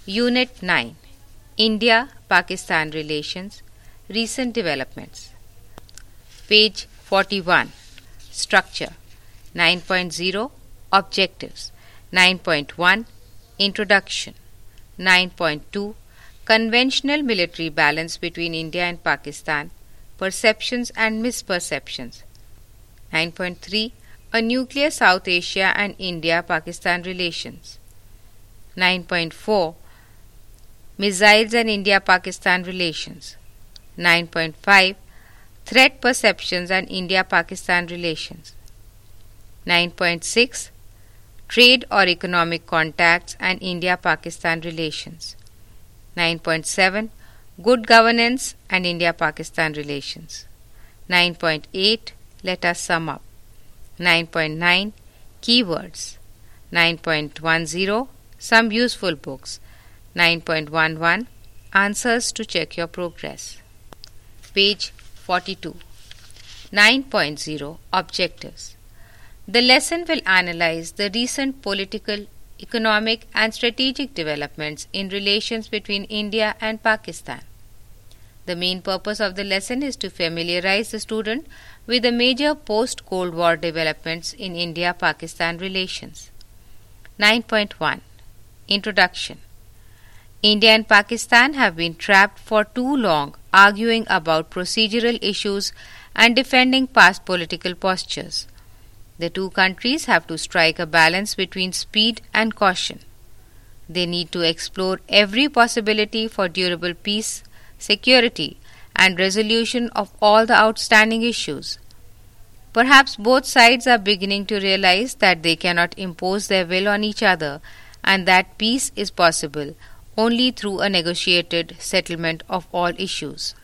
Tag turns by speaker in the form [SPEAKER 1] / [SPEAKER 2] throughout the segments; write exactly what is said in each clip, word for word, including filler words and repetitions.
[SPEAKER 1] Unit nine, India-Pakistan Relations, Recent Developments. Page forty-one, Structure. nine point zero, Objectives. nine point one, Introduction. nine point two, Conventional military balance between India and Pakistan, Perceptions and Misperceptions. nine point three, A Nuclear South Asia and India-Pakistan Relations. nine point four, Missiles and India-Pakistan Relations. nine point five, Threat Perceptions and India-Pakistan Relations. nine point six, Trade or Economic Contacts and India-Pakistan Relations. nine point seven, Good Governance and India-Pakistan Relations. nine point eight, Let us sum up. nine point nine, Keywords. nine point ten, Some useful books. nine point eleven, Answers to check your progress. Page forty-two. nine point zero, Objectives. The lesson will analyze the recent political, economic and strategic developments in relations between India and Pakistan. The main purpose of the lesson is to familiarize the student with the major post-Cold War developments in India-Pakistan relations. nine point one, Introduction. India and Pakistan have been trapped for too long arguing about procedural issues and defending past political postures. The two countries have to strike a balance between speed and caution. They need to explore every possibility for durable peace, security, and resolution of all the outstanding issues. Perhaps both sides are beginning to realize that they cannot impose their will on each other and that peace is possible only through a negotiated settlement of all issues.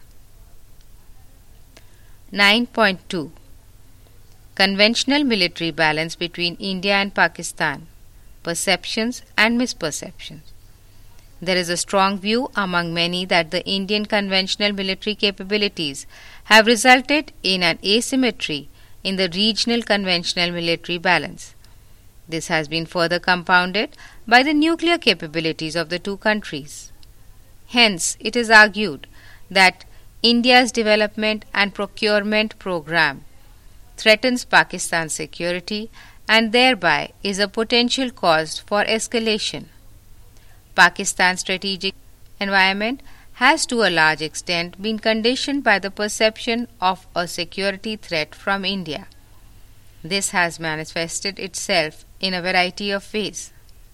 [SPEAKER 1] nine point two, Conventional military balance between India and Pakistan, Perceptions and Misperceptions. There is a strong view among many that the Indian conventional military capabilities have resulted in an asymmetry in the regional conventional military balance. This has been further compounded by the nuclear capabilities of the two countries. Hence, it is argued that India's development and procurement program threatens Pakistan's security and thereby is a potential cause for escalation. Pakistan's strategic environment has to a large extent been conditioned by the perception of a security threat from India. This has manifested itself in a variety of ways.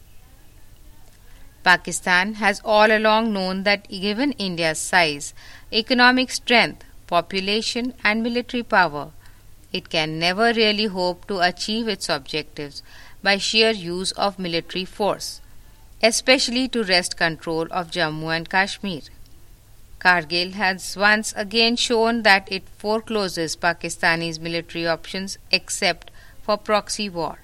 [SPEAKER 1] Pakistan has all along known that given India's size, economic strength, population and military power, it can never really hope to achieve its objectives by sheer use of military force, especially to wrest control of Jammu and Kashmir. Kargil has once again shown that it forecloses Pakistani's military options except for proxy war.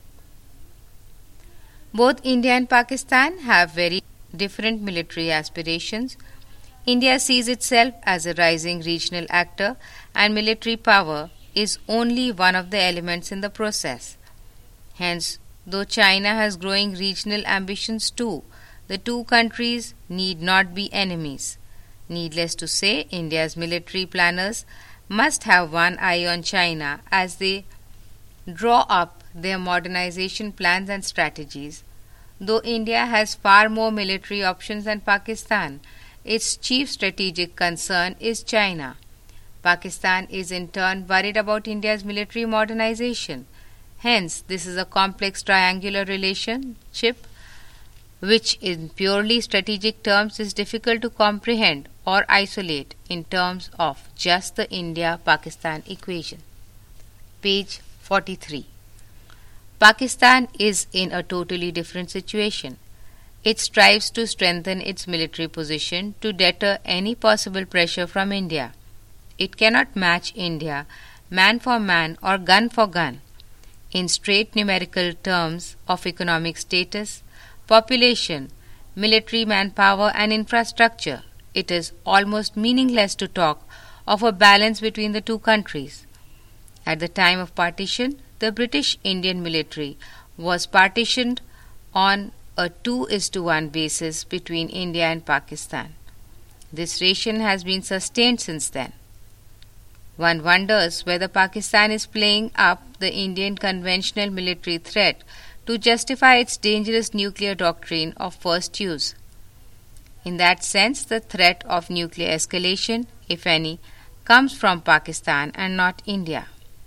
[SPEAKER 1] Both India and Pakistan have very different military aspirations. India sees itself as a rising regional actor, and military power is only one of the elements in the process. Hence, though China has growing regional ambitions too, the two countries need not be enemies. Needless to say, India's military planners must have one eye on China as they draw up their modernization plans and strategies. Though India has far more military options than Pakistan, its chief strategic concern is China. Pakistan is in turn worried about India's military modernization. Hence, this is a complex triangular relationship which in purely strategic terms is difficult to comprehend or isolate in terms of just the India-Pakistan equation. Page forty-three. Pakistan is in a totally different situation. It strives to strengthen its military position to deter any possible pressure from India. It cannot match India man for man or gun for gun. In straight numerical terms of economic status, population, military manpower and infrastructure, it is almost meaningless to talk of a balance between the two countries. At the time of partition, the British Indian military was partitioned on a two is to one basis between India and Pakistan. This ration has been sustained since then. One wonders whether Pakistan is playing up the Indian conventional military threat to justify its dangerous nuclear doctrine of first use. In that sense, the threat of nuclear escalation, if any, comes from Pakistan and not India.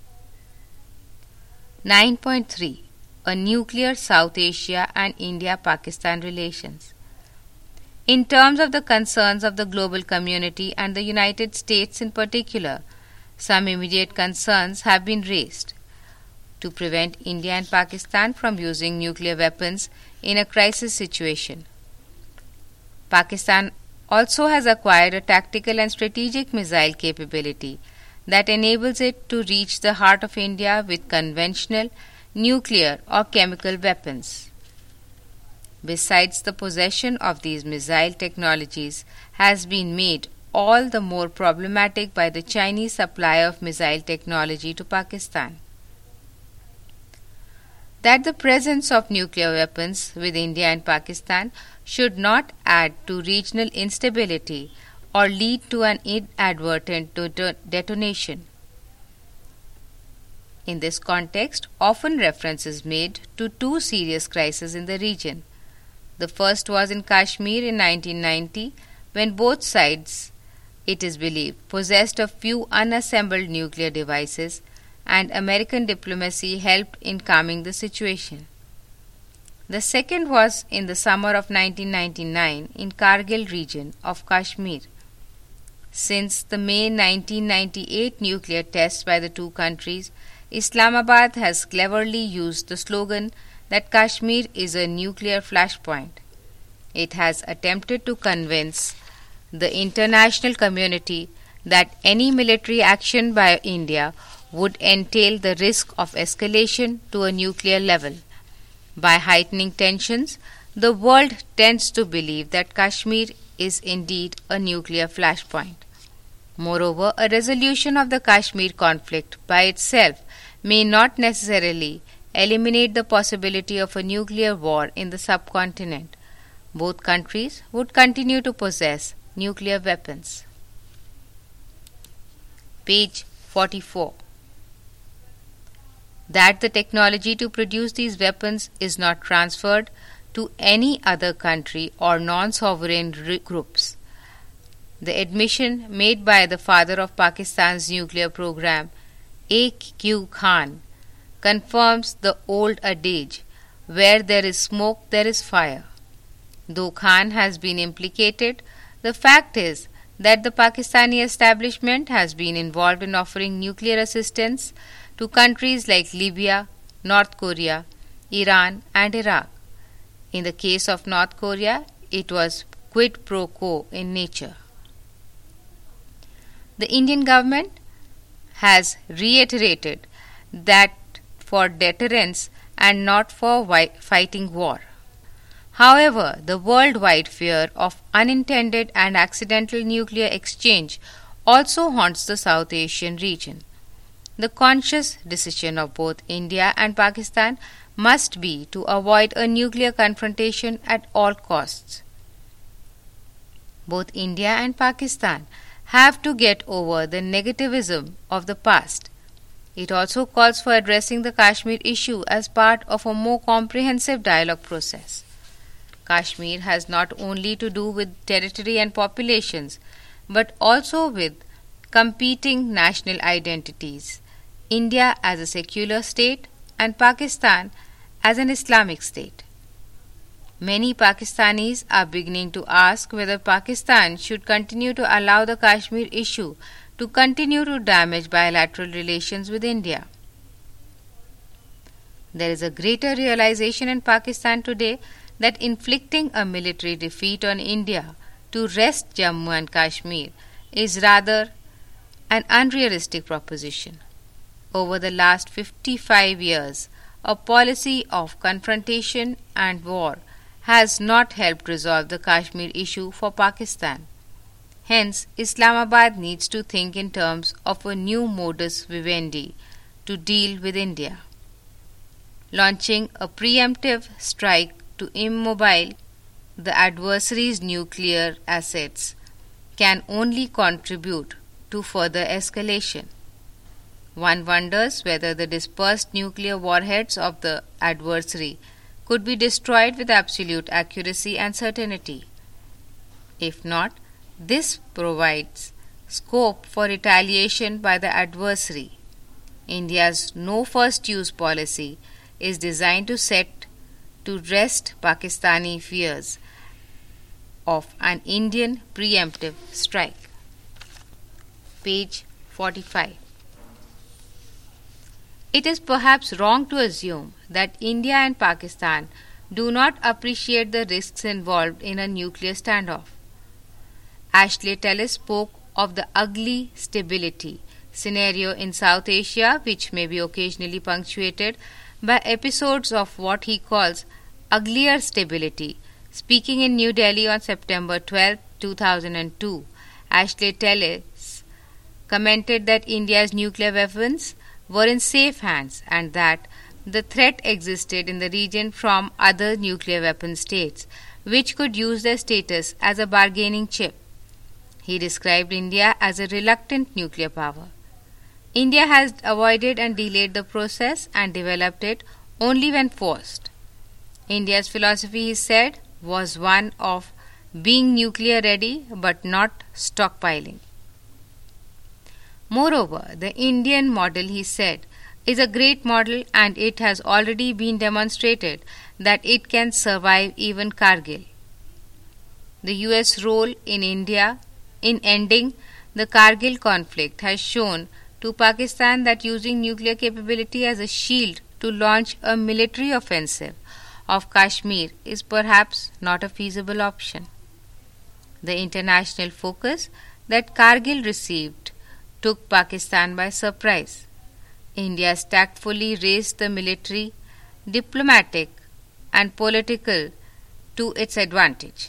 [SPEAKER 1] nine point three. A nuclear South Asia and India-Pakistan relations. In terms of the concerns of the global community and the United States in particular, some immediate concerns have been raised. To prevent India and Pakistan from using nuclear weapons in a crisis situation, Pakistan also has acquired a tactical and strategic missile capability that enables it to reach the heart of India with conventional, nuclear or chemical weapons. Besides, the possession of these missile technologies has been made all the more problematic by the Chinese supply of missile technology to Pakistan. That the presence of nuclear weapons with India and Pakistan should not add to regional instability or lead to an inadvertent detonation. In this context, often reference is made to two serious crises in the region. The first was in Kashmir in nineteen ninety, when both sides, it is believed, possessed a few unassembled nuclear devices, and American diplomacy helped in calming the situation. The second was in the summer of nineteen ninety-nine in Kargil region of Kashmir. Since the May nineteen ninety-eight nuclear tests by the two countries, Islamabad has cleverly used the slogan that Kashmir is a nuclear flashpoint. It has attempted to convince the international community that any military action by India would entail the risk of escalation to a nuclear level. By heightening tensions, the world tends to believe that Kashmir is indeed a nuclear flashpoint. Moreover, a resolution of the Kashmir conflict by itself may not necessarily eliminate the possibility of a nuclear war in the subcontinent. Both countries would continue to possess nuclear weapons. Page forty-four. That the technology to produce these weapons is not transferred to any other country or non-sovereign groups. The admission made by the father of Pakistan's nuclear program, A Q Khan, confirms the old adage, where there is smoke, there is fire. Though Khan has been implicated, the fact is that the Pakistani establishment has been involved in offering nuclear assistance to countries like Libya, North Korea, Iran and Iraq. In the case of North Korea, it was quid pro quo in nature. The Indian government has reiterated that for deterrence and not for fighting war. However, the worldwide fear of unintended and accidental nuclear exchange also haunts the South Asian region. The conscious decision of both India and Pakistan must be to avoid a nuclear confrontation at all costs. Both India and Pakistan have to get over the negativism of the past. It also calls for addressing the Kashmir issue as part of a more comprehensive dialogue process. Kashmir has not only to do with territory and populations, but also with competing national identities, India as a secular state and Pakistan as an Islamic state. Many Pakistanis are beginning to ask whether Pakistan should continue to allow the Kashmir issue to continue to damage bilateral relations with India. There is a greater realization in Pakistan today that inflicting a military defeat on India to wrest Jammu and Kashmir is rather an unrealistic proposition. Over the last fifty-five years, a policy of confrontation and war has not helped resolve the Kashmir issue for Pakistan. Hence, Islamabad needs to think in terms of a new modus vivendi to deal with India. Launching a preemptive strike to immobile the adversary's nuclear assets can only contribute to further escalation. One wonders whether the dispersed nuclear warheads of the adversary could be destroyed with absolute accuracy and certainty. If not, this provides scope for retaliation by the adversary. India's no first use policy is designed to set to rest Pakistani fears of an Indian preemptive strike. Page forty-five. It is perhaps wrong to assume that India and Pakistan do not appreciate the risks involved in a nuclear standoff. Ashley Tellis spoke of the ugly stability scenario in South Asia, which may be occasionally punctuated by episodes of what he calls uglier stability. Speaking in New Delhi on September twelfth, two thousand two, Ashley Tellis commented that India's nuclear weapons were in safe hands and that the threat existed in the region from other nuclear weapon states, which could use their status as a bargaining chip. He described India as a reluctant nuclear power. India has avoided and delayed the process and developed it only when forced. India's philosophy, he said, was one of being nuclear ready but not stockpiling. Moreover, the Indian model, he said, is a great model and it has already been demonstrated that it can survive even Kargil. The U S role in India in ending the Kargil conflict has shown to Pakistan that using nuclear capability as a shield to launch a military offensive of Kashmir is perhaps not a feasible option. The international focus that Kargil received took Pakistan by surprise. India tactfully raised the military, diplomatic, and political to its advantage.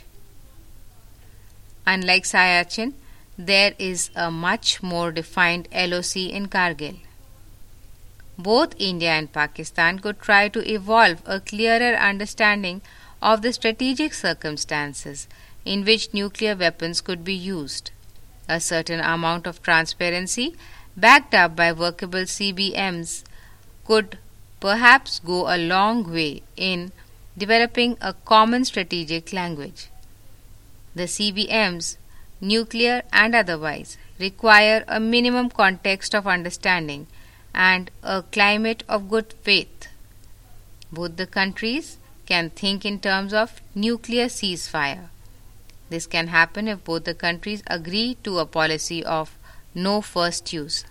[SPEAKER 1] Unlike Siachen, there is a much more defined L O C in Kargil. Both India and Pakistan could try to evolve a clearer understanding of the strategic circumstances in which nuclear weapons could be used. A certain amount of transparency, backed up by workable C B Ms, could perhaps go a long way in developing a common strategic language. The C B Ms, nuclear and otherwise, require a minimum context of understanding and a climate of good faith. Both the countries can think in terms of nuclear ceasefire. This can happen if both the countries agree to a policy of no first use.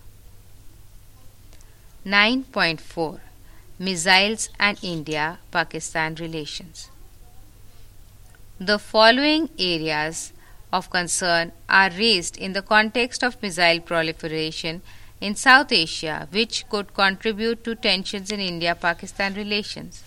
[SPEAKER 1] nine point four. Missiles and India-Pakistan relations. The following areas of concern are raised in the context of missile proliferation in South Asia, which could contribute to tensions in India-Pakistan relations.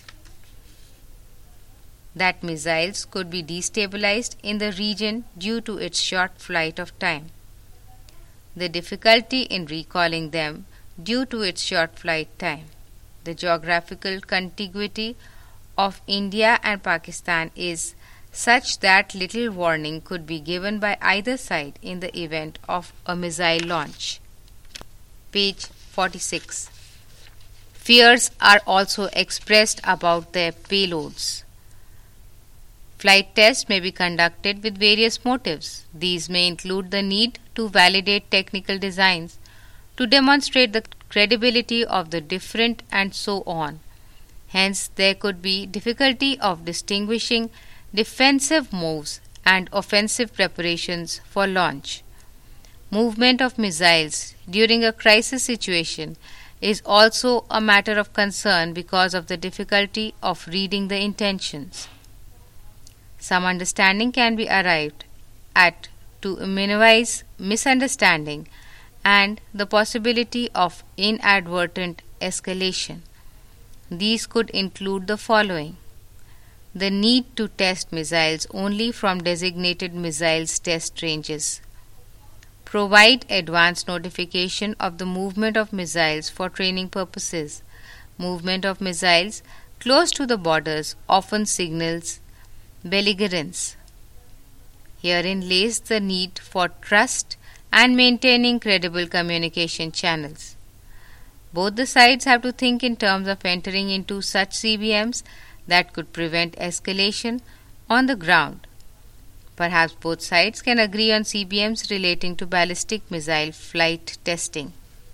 [SPEAKER 1] That missiles could be destabilized in the region due to its short flight of time. The difficulty in recalling them due to its short flight time. The geographical contiguity of India and Pakistan is such that little warning could be given by either side in the event of a missile launch. Page forty-six. Fears are also expressed about their payloads. Flight tests may be conducted with various motives. These may include the need to validate technical designs, to demonstrate the credibility of the different, and so on. Hence, there could be difficulty of distinguishing defensive moves and offensive preparations for launch. Movement of missiles during a crisis situation is also a matter of concern because of the difficulty of reading the intentions. Some understanding can be arrived at to minimize misunderstanding and the possibility of inadvertent escalation. These could include the following: the need to test missiles only from designated missiles test ranges, provide advance notification of the movement of missiles for training purposes. Movement of missiles close to the borders often signals belligerence. Herein lays the need for trust and maintaining credible communication channels. Both the sides have to think in terms of entering into such C B Ms that could prevent escalation on the ground. Perhaps both sides can agree on C B Ms relating to ballistic missile flight testing.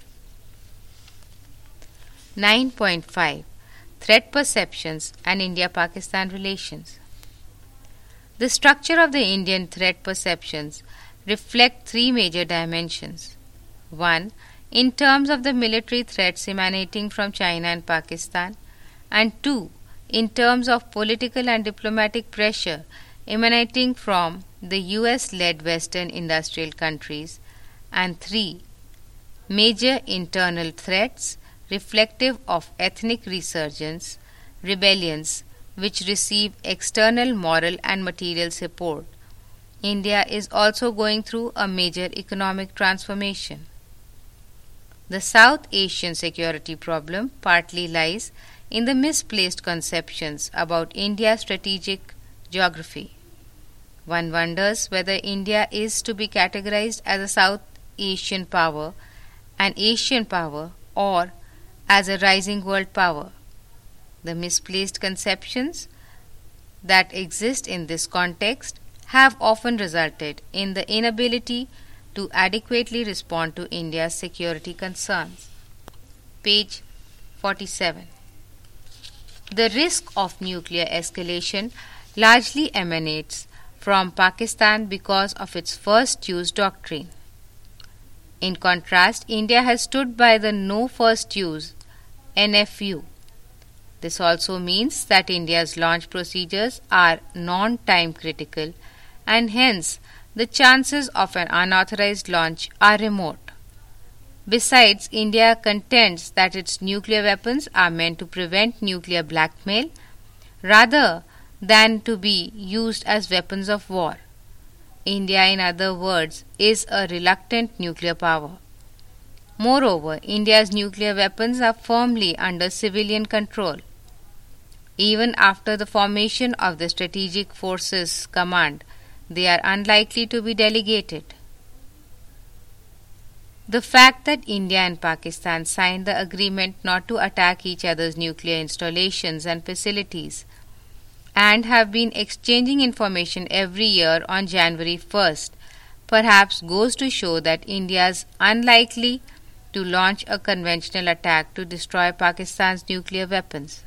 [SPEAKER 1] nine point five Threat Perceptions and India-Pakistan Relations. The structure of the Indian threat perceptions reflect three major dimensions. One, in terms of the military threats emanating from China and Pakistan, and two, in terms of political and diplomatic pressure emanating from the U S-led Western industrial countries, and three, major internal threats reflective of ethnic resurgence, rebellions which receive external moral and material support. India is also going through a major economic transformation. The South Asian security problem partly lies in the misplaced conceptions about India's strategic geography. One wonders whether India is to be categorized as a South Asian power, an Asian power, or as a rising world power. The misplaced conceptions that exist in this context have often resulted in the inability to adequately respond to India's security concerns. Page forty-seven. The risk of nuclear escalation largely emanates from Pakistan because of its first use doctrine. In contrast, India has stood by the no first use N F U. This also means that India's launch procedures are non-time critical and hence the chances of an unauthorized launch are remote. Besides, India contends that its nuclear weapons are meant to prevent nuclear blackmail rather than to be used as weapons of war. India, in other words, is a reluctant nuclear power. Moreover, India's nuclear weapons are firmly under civilian control. Even after the formation of the Strategic Forces Command, they are unlikely to be delegated. The fact that India and Pakistan signed the agreement not to attack each other's nuclear installations and facilities and have been exchanging information every year on January first perhaps goes to show that India is unlikely to launch a conventional attack to destroy Pakistan's nuclear weapons.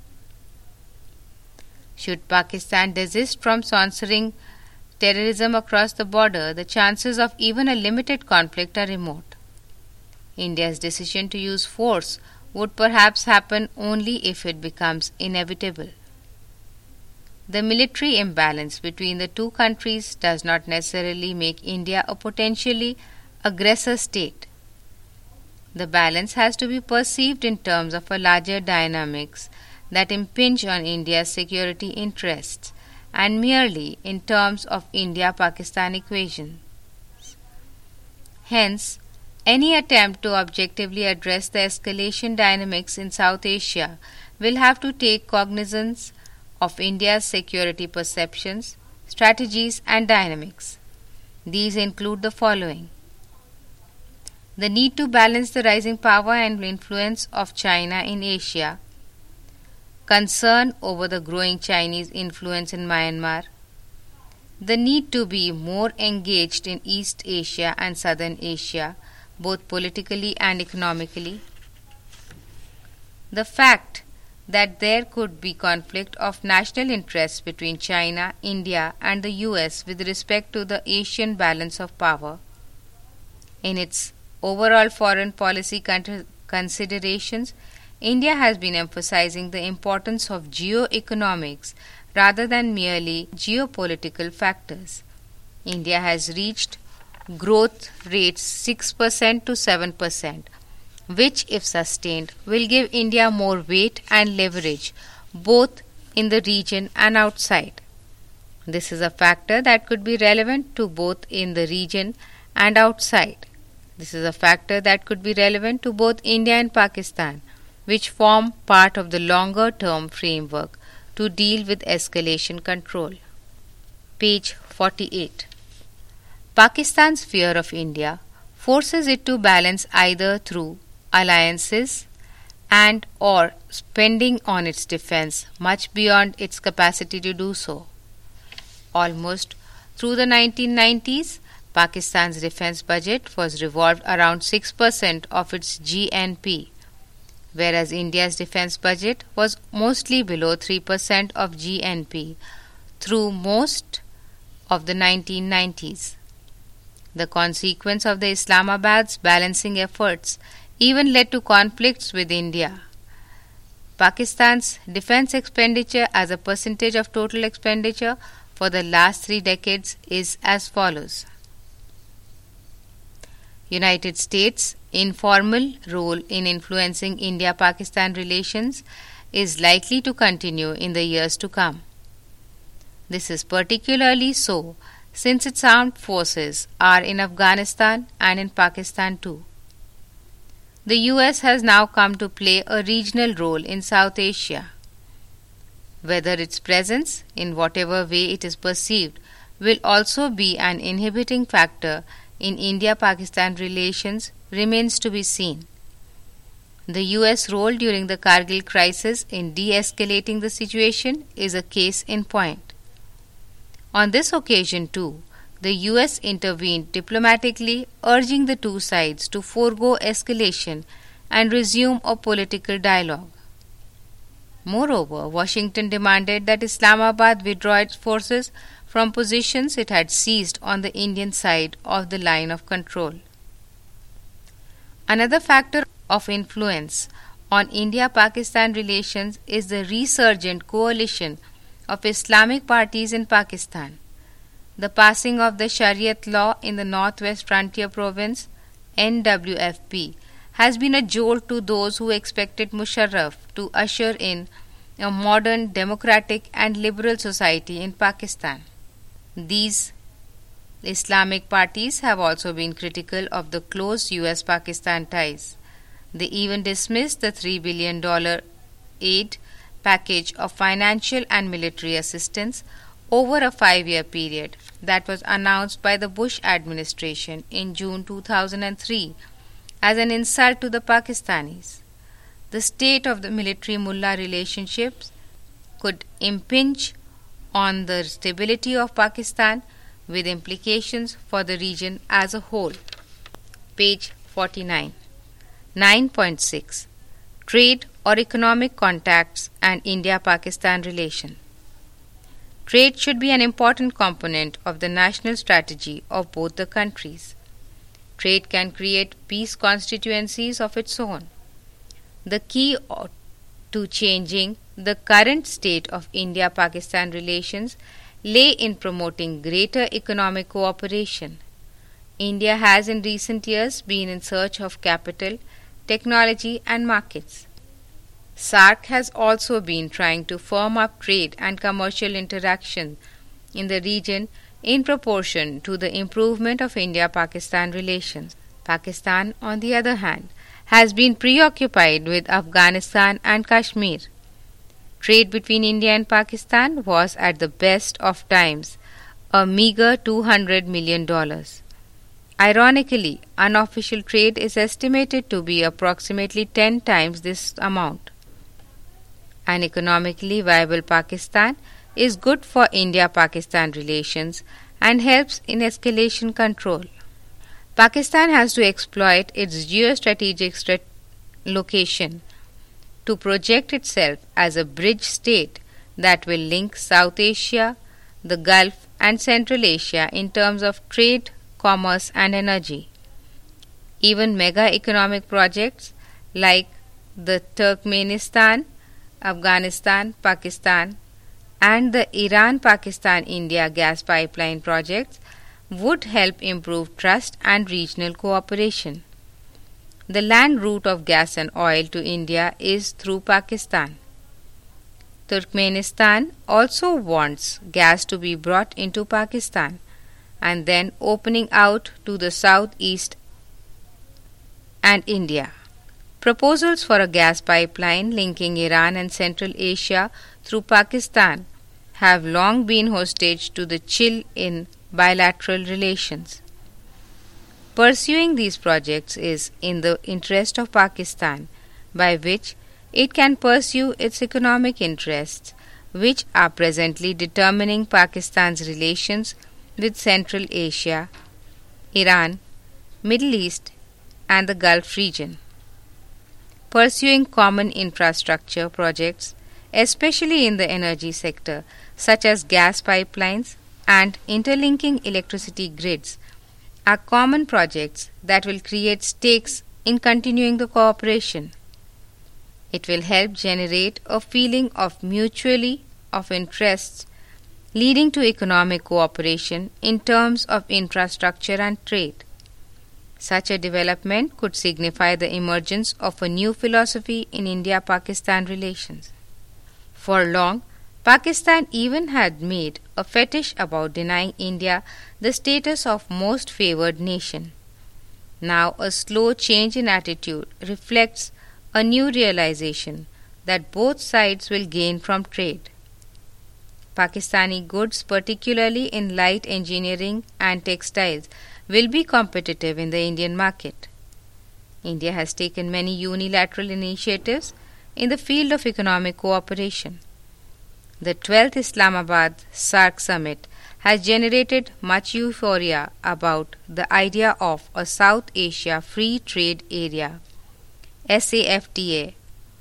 [SPEAKER 1] Should Pakistan desist from sponsoring terrorism across the border, the chances of even a limited conflict are remote. India's decision to use force would perhaps happen only if it becomes inevitable. The military imbalance between the two countries does not necessarily make India a potentially aggressor state. The balance has to be perceived in terms of a larger dynamics that impinge on India's security interests and merely in terms of India-Pakistan equation. Hence, any attempt to objectively address the escalation dynamics in South Asia will have to take cognizance of India's security perceptions, strategies and dynamics. These include the following: the need to balance the rising power and influence of China in Asia, concern over the growing Chinese influence in Myanmar, the need to be more engaged in East Asia and Southern Asia, both politically and economically, the fact that there could be conflict of national interests between China, India and the U S with respect to the Asian balance of power. In its overall foreign policy con- considerations, India has been emphasizing the importance of geoeconomics rather than merely geopolitical factors. India has reached growth rates six percent to seven percent, which, if sustained, will give India more weight and leverage both in the region and outside. This is a factor that could be relevant to both in the region and outside. This is a factor that could be relevant to both India and Pakistan, which form part of the longer-term framework to deal with escalation control. Page forty-eight. Pakistan's fear of India forces it to balance either through alliances and or spending on its defense much beyond its capacity to do so. Almost through the nineteen nineties, Pakistan's defense budget was revolved around six percent of its G N P, whereas India's defense budget was mostly below three percent of G N P through most of the nineteen nineties. The consequence of the Islamabad's balancing efforts even led to conflicts with India. Pakistan's defense expenditure as a percentage of total expenditure for the last three decades is as follows. United States' informal role in influencing India-Pakistan relations is likely to continue in the years to come. This is particularly so since its armed forces are in Afghanistan and in Pakistan too. The U S has now come to play a regional role in South Asia. Whether its presence, in whatever way it is perceived, will also be an inhibiting factor in India-Pakistan relations remains to be seen. The U S role during the Kargil crisis in de-escalating the situation is a case in point. On this occasion too, the U S intervened diplomatically, urging the two sides to forego escalation and resume a political dialogue. Moreover, Washington demanded that Islamabad withdraw its forces from positions it had seized on the Indian side of the line of control. Another factor of influence on India-Pakistan relations is the resurgent coalition of Islamic parties in Pakistan. The passing of the Shariat law in the Northwest Frontier Province, N W F P, has been a jolt to those who expected Musharraf to usher in a modern, democratic and liberal society in Pakistan. These Islamic parties have also been critical of the close U S-Pakistan ties. They even dismissed the three billion dollars aid package of financial and military assistance over a five-year period that was announced by the Bush administration in June two thousand three as an insult to the Pakistanis. The state of the military-mullah relationships could impinge on the stability of Pakistan with implications for the region as a whole. Page forty-nine. nine point six. Trade or economic contacts and India-Pakistan relation. Trade should be an important component of the national strategy of both the countries. Trade can create peace constituencies of its own. The key to changing the current state of India-Pakistan relations lay in promoting greater economic cooperation. India has in recent years been in search of capital, technology and markets. SAARC has also been trying to firm up trade and commercial interaction in the region in proportion to the improvement of India-Pakistan relations. Pakistan, on the other hand, has been preoccupied with Afghanistan and Kashmir. Trade between India and Pakistan was at the best of times a meager two hundred million dollars. Ironically, unofficial trade is estimated to be approximately ten times this amount. An economically viable Pakistan is good for India-Pakistan relations and helps in escalation control. Pakistan has to exploit its geostrategic strat- location to project itself as a bridge state that will link South Asia, the Gulf and Central Asia in terms of trade, commerce and energy. Even mega economic projects like the Turkmenistan, Afghanistan, Pakistan and the Iran-Pakistan-India gas pipeline projects would help improve trust and regional cooperation. The land route of gas and oil to India is through Pakistan. Turkmenistan also wants gas to be brought into Pakistan and then opening out to the southeast and India. Proposals for a gas pipeline linking Iran and Central Asia through Pakistan have long been hostage to the chill in bilateral relations. Pursuing these projects is in the interest of Pakistan, by which it can pursue its economic interests, which are presently determining Pakistan's relations with Central Asia, Iran, Middle East, and the Gulf region. Pursuing common infrastructure projects, especially in the energy sector, such as gas pipelines and interlinking electricity grids, are common projects that will create stakes in continuing the cooperation. It will help generate a feeling of mutually of interests, leading to economic cooperation in terms of infrastructure and trade. Such a development could signify the emergence of a new philosophy in India-Pakistan relations. For long, Pakistan even had made a fetish about denying India the status of most favored nation. Now a slow change in attitude reflects a new realization that both sides will gain from trade. Pakistani goods, particularly in light engineering and textiles, will be competitive in the Indian market. India has taken many unilateral initiatives in the field of economic cooperation. The twelfth Islamabad SAARC summit has generated much euphoria about the idea of a South Asia Free Trade Area, SAFTA.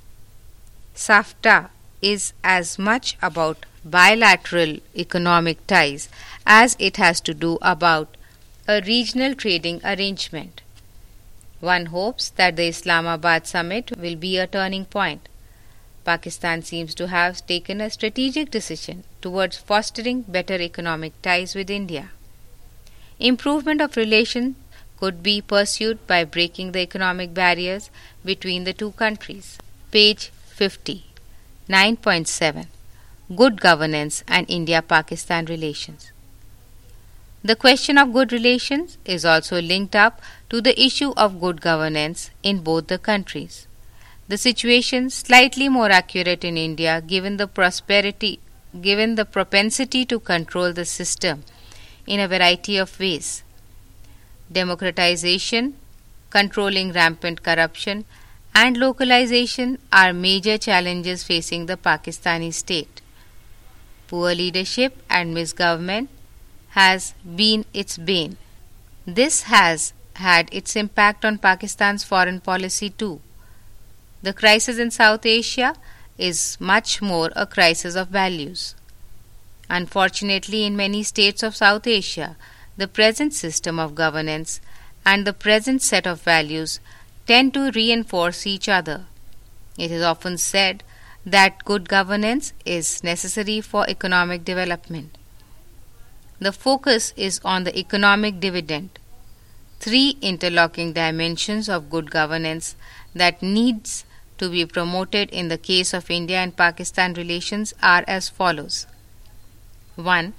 [SPEAKER 1] SAFTA is as much about bilateral economic ties as it has to do about a regional trading arrangement. One hopes that the Islamabad summit will be a turning point. Pakistan seems to have taken a strategic decision towards fostering better economic ties with India. Improvement of relations could be pursued by breaking the economic barriers between the two countries. Page fifty. nine point seven. Good governance and India-Pakistan relations. The question of good relations is also linked up to the issue of good governance in both the countries. The situation slightly more accurate in India given the prosperity, given the propensity to control the system in a variety of ways. Democratization, controlling rampant corruption, and localization are major challenges facing the Pakistani state. Poor leadership and misgovernment has been its bane. This has had its impact on Pakistan's foreign policy too. The crisis in South Asia is much more a crisis of values. Unfortunately, in many states of South Asia, the present system of governance and the present set of values tend to reinforce each other. It is often said that good governance is necessary for economic development. The focus is on the economic dividend, three interlocking dimensions of good governance that needs to be promoted in the case of India and Pakistan relations are as follows. one.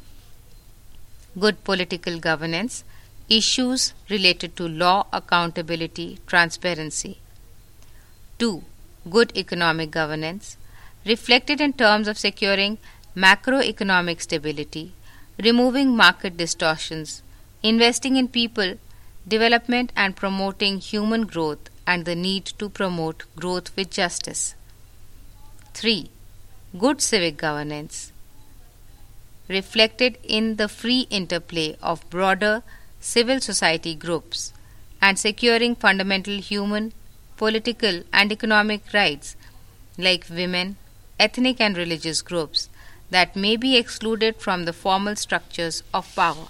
[SPEAKER 1] Good political governance, issues related to law, accountability, transparency. two. Good economic governance, reflected in terms of securing macroeconomic stability, removing market distortions, investing in people, development and promoting human growth and the need to promote growth with justice. three. Good civic governance, reflected in the free interplay of broader civil society groups and securing fundamental human, political and economic rights like women, ethnic and religious groups that may be excluded from the formal structures of power.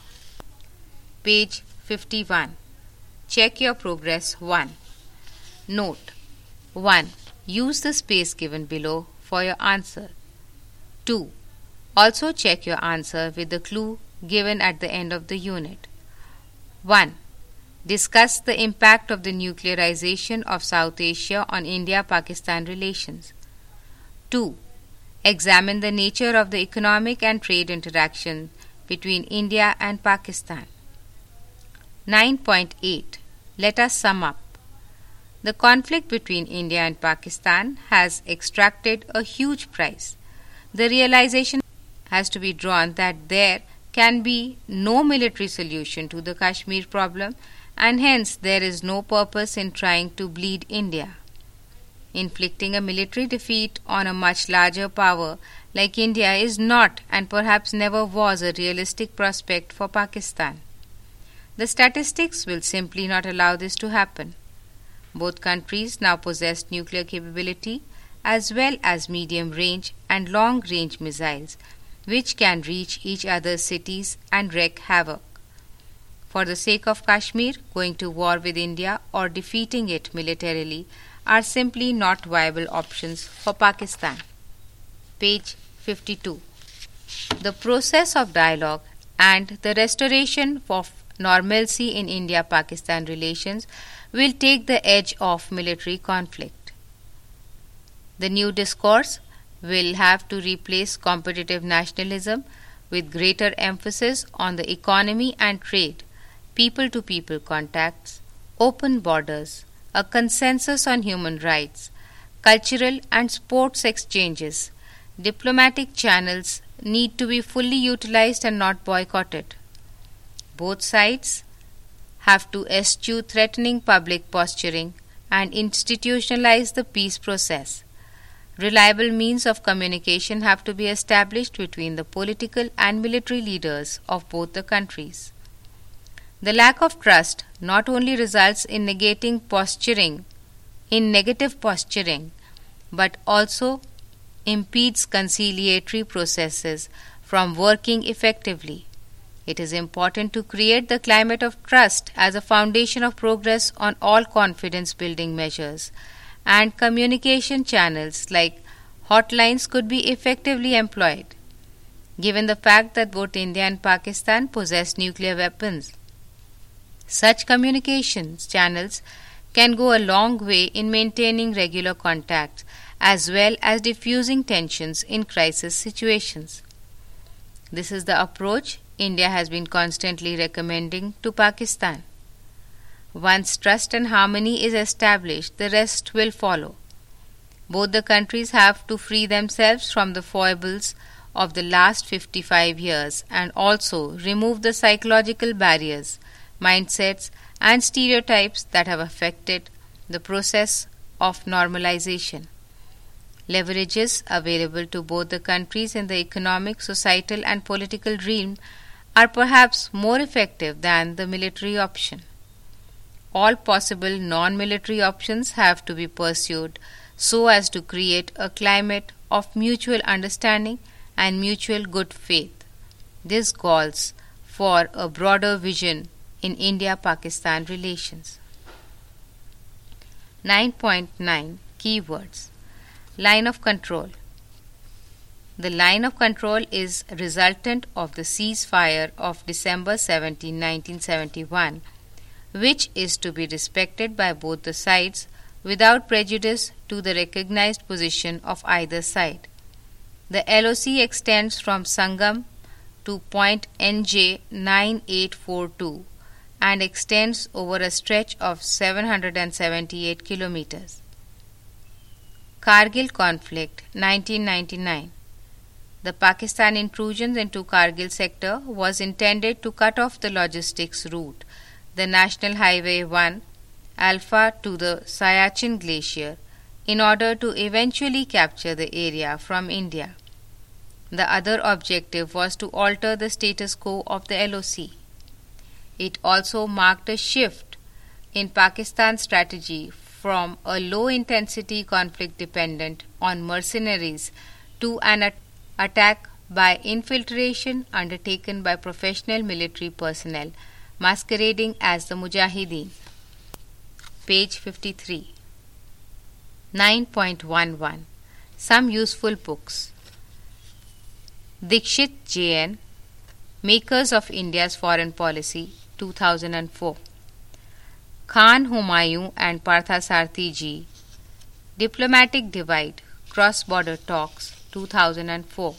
[SPEAKER 1] Page fifty-one. Check your progress one. Note one. Use the space given below for your answer. two. Also check your answer with the clue given at the end of the unit. one. Discuss the impact of the nuclearization of South Asia on India-Pakistan relations. two. Examine the nature of the economic and trade interaction between India and Pakistan. nine point eight. Let us sum up. The conflict between India and Pakistan has extracted a huge price. The realization has to be drawn that there can be no military solution to the Kashmir problem, and hence there is no purpose in trying to bleed India. Inflicting a military defeat on a much larger power like India is not and perhaps never was a realistic prospect for Pakistan. The statistics will simply not allow this to happen. Both countries now possess nuclear capability as well as medium range and long range missiles which can reach each other's cities and wreak havoc. For the sake of Kashmir, going to war with India or defeating it militarily are simply not viable options for Pakistan. Page fifty-two. The process of dialogue and the restoration of normalcy in India-Pakistan relations will take the edge off military conflict. The new discourse will have to replace competitive nationalism with greater emphasis on the economy and trade, people-to-people contacts, open borders, a consensus on human rights, cultural and sports exchanges. Diplomatic channels need to be fully utilized and not boycotted. Both sides have to eschew threatening public posturing and institutionalize the peace process. Reliable means of communication have to be established between the political and military leaders of both the countries. The lack of trust not only results in negating posturing, in negative posturing, but also impedes conciliatory processes from working effectively. It is important to create the climate of trust as a foundation of progress on all confidence-building measures, and communication channels like hotlines could be effectively employed. Given the fact that both India and Pakistan possess nuclear weapons, such communications channels can go a long way in maintaining regular contact as well as diffusing tensions in crisis situations. This is the approach India has been constantly recommending to Pakistan. Once trust and harmony is established, the rest will follow. Both the countries have to free themselves from the foibles of the last fifty-five years and also remove the psychological barriers, mindsets, and stereotypes that have affected the process of normalization. Leverages available to both the countries in the economic, societal, and political realm are perhaps more effective than the military option. All possible non-military options have to be pursued so as to create a climate of mutual understanding and mutual good faith. This calls for a broader vision in India-Pakistan relations. nine point nine Keywords. Line of control. The line of control is resultant of the ceasefire of December seventeenth, nineteen seventy-one, which is to be respected by both the sides without prejudice to the recognized position of either side. The L O C extends from Sangam to point N J nine eight four two and extends over a stretch of seven hundred seventy-eight kilometers. Kargil conflict nineteen ninety-nine. The Pakistan intrusion into Kargil sector was intended to cut off the logistics route, the National Highway one, Alpha to the Siachen Glacier, in order to eventually capture the area from India. The other objective was to alter the status quo of the L O C. It also marked a shift in Pakistan's strategy from a low-intensity conflict dependent on mercenaries to an at- attack by infiltration undertaken by professional military personnel masquerading as the Mujahideen. Page fifty-three. nine point one one Some useful books. Dikshit J N, Makers of India's Foreign Policy, two thousand four. Khan Humayun and Parthasarathi Ji, Diplomatic Divide, Cross-Border Talks, two thousand four.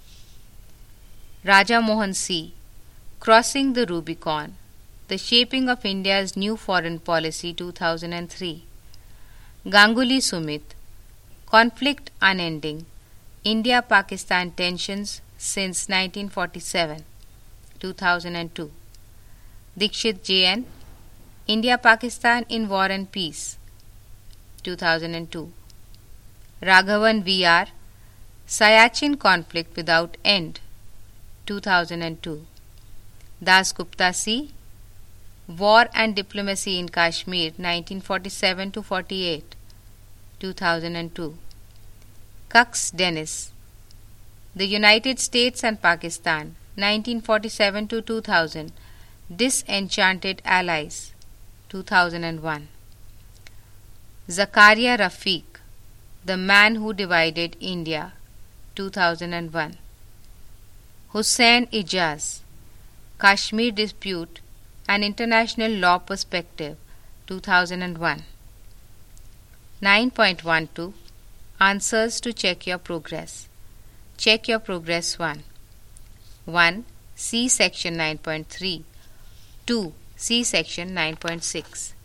[SPEAKER 1] Raja Mohan C, Crossing the Rubicon, The Shaping of India's New Foreign Policy, two thousand three. Ganguly Sumit, Conflict Unending, India-Pakistan Tensions Since nineteen forty-seven, two thousand two. Dikshit J N, India-Pakistan in War and Peace, two thousand two. Raghavan V R, Siachen Conflict Without End, two thousand two. Das Gupta C, War and Diplomacy in Kashmir nineteen forty-seven to forty-eight, two thousand two. Cox Dennis, The United States and Pakistan nineteen forty-seven to two thousand, Disenchanted Allies, two thousand one. Zakaria Rafiq, The Man Who Divided India, two thousand one. Hussain Ijaz, Kashmir Dispute, An International Law Perspective, two thousand one. nine point one two. Answers to check your progress. Check your progress one. one. See section nine point three. two. See section nine point six.